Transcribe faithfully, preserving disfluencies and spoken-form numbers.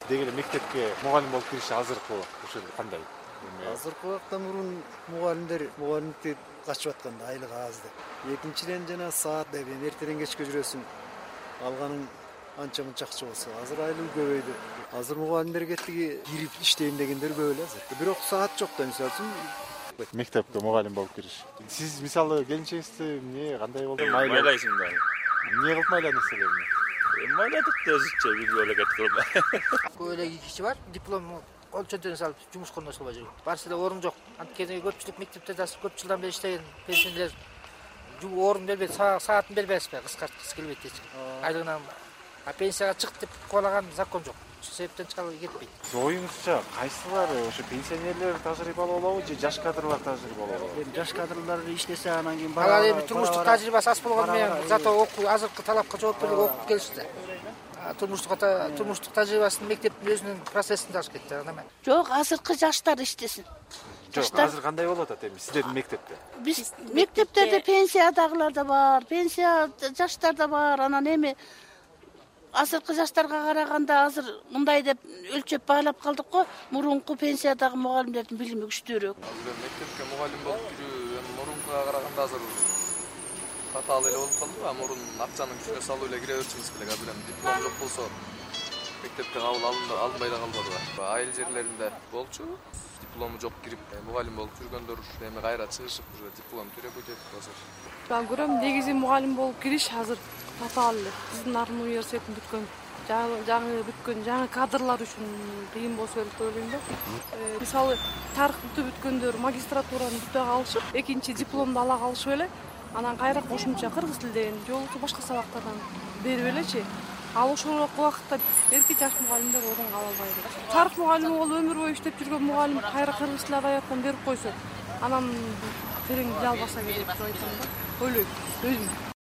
Деги эле мектепке мугалим болуп кириш азыркы ошо кандай? Азыркы убакта мурун мугалимдер мугалимдикти качып атканда айлыгы аз деп. Экинчиден жана саат деп эртеден кечке жүрөсүң. Алганың анча мынча акча болсо, азыр айлыгы көбөйдү. Азыр мугалимдер кеттиги кирип иштейм дегендер көп эле азыр. Бирок саат жок да, мисалы үчүн Мектепке мугалим болуп кириш. Сиз мисалы келинчегиңизди эмне кандай болду? Майлайсың да. Эмне кылып майладыңыз эле? Майладык да өзүчө бир эле кылып. Көп эле киши бар, диплом кол чөнтөгүнө салып жумушка орношулбай жүрөт. Барсыда орун жок. Анткени көпчүлүк мектепте да көп жылдан бери иштеген пенсионерлер орун бербейт, саатын бербей атышпайбы, кыскарткысы келбейт эч. Айлыгынан а пенсияга чык деп куулаган закон жок. Ошол себептен чыгарып кетпейт. Оюңузча кайсылар ошо пенсионерлер тажрыйбалуу болобу же жаш кадрлар тажрыйбалуу болобу? эми жаш кадрлар иштесе анан кийин Алар эми турмуштук тажрыйбасы аз болгону менен зато окуу азыркы талапка жооп берип окуп келишти. Турмуштук турмуштук тажрыйбасын мектептин өзүнүн процессинде алып кетти. Жок, азыркы жаштар иштесин. Жок, азыр кандай болуп атат эми сиздердин мектепте? Биз мектептерде пенсиядагылар да бар, пенсия жаштар да бар. Анан эми азыркы жаштарга караганда азыр мындай деп өлчөп баалап калдык го. Мурунку пенсиядагы мугалимдердин билими күчтүүрөөк. Азыр мектепке мугалим болуп кирүү эми мурункуга караганда азыр татаал эле болуп калды. А мурун акчанын күчүнө салып эле кире берчүбүз элек. Азыр эми диплом жок болсо мектепте кабыл алынбай да калбады. Айыл жерлеринде болчу, диплому жок кирип мугалим болуп жүргөндөр эми кайра чыгышып уже диплом төрөп кетип азыр. Ben görüyorum negizi mugallim bolup kiriş hazır татаал эле. Биздин арын университетин бүткөн, жаңы бүткөн, жаңы кадрлар үчүн кыйын болсо эле деп ойлойм да. Мисалы тарыхты бүткөндөр магистратураны бүтө калышып, экинчи дипломду ала калышып эле, анан кайра кошумча кыргыз тилден, же болбосо башка сабактардан берип элечи. Ал ошол убакытта эрки жаш мугалимдер орун ала албайт. Тарых мугалими болуп өмүр бою иштеп жүргөн мугалим кайра кыргыз тили адабияттан берип койсо, анан терең биле албаса керек деп айтам да. Ойлойм өзүм.